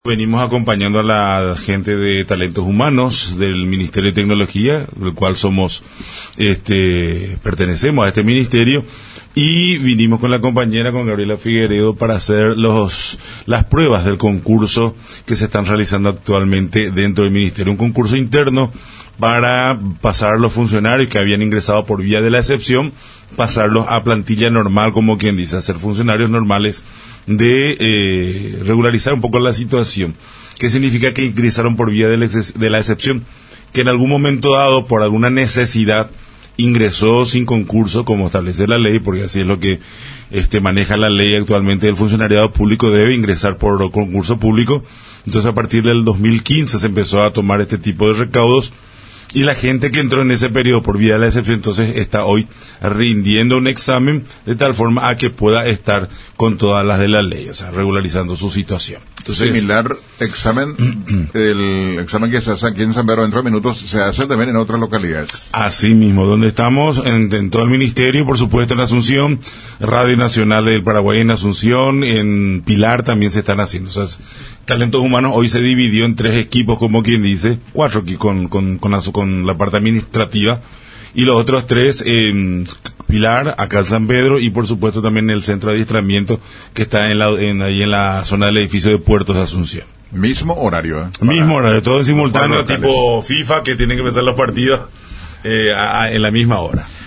Venimos acompañando a la gente de talentos humanos del Ministerio de Tecnología, del cual pertenecemos a este ministerio, y vinimos con la compañera, con Gabriela Figueredo, para hacer las pruebas del concurso que se están realizando actualmente dentro del ministerio. Un concurso interno para pasar a los funcionarios que habían ingresado por vía de la excepción, pasarlos a plantilla normal, como quien dice, a ser funcionarios normales, de regularizar un poco la situación. ¿Qué significa que ingresaron por vía de la excepción? Que en algún momento dado, por alguna necesidad, ingresó sin concurso, como establece la ley, porque así es lo que maneja la ley actualmente del funcionariado público, debe ingresar por concurso público. Entonces, a partir del 2015 se empezó a tomar este tipo de recaudos, y la gente que entró en ese periodo por vía de la excepción, entonces está hoy rindiendo un examen de tal forma a que pueda estar con todas las de la ley, o sea, regularizando su situación. Entonces, similar examen, el examen que se hace aquí en San Pedro dentro de minutos, se hace también en otras localidades. Así mismo, donde estamos, en todo el ministerio, por supuesto en Asunción, Radio Nacional del Paraguay en Asunción, en Pilar también se están haciendo. O sea, Talentos Humanos hoy se dividió en 3 equipos, como quien dice, 4 aquí con la parte administrativa, y los otros 3 en Pilar, acá en San Pedro, y por supuesto también en el centro de adiestramiento que está ahí en la zona del edificio de Puertos de Asunción. Mismo horario, Mismo horario, todo en simultáneo, tipo FIFA, que tienen que empezar los partidos en la misma hora.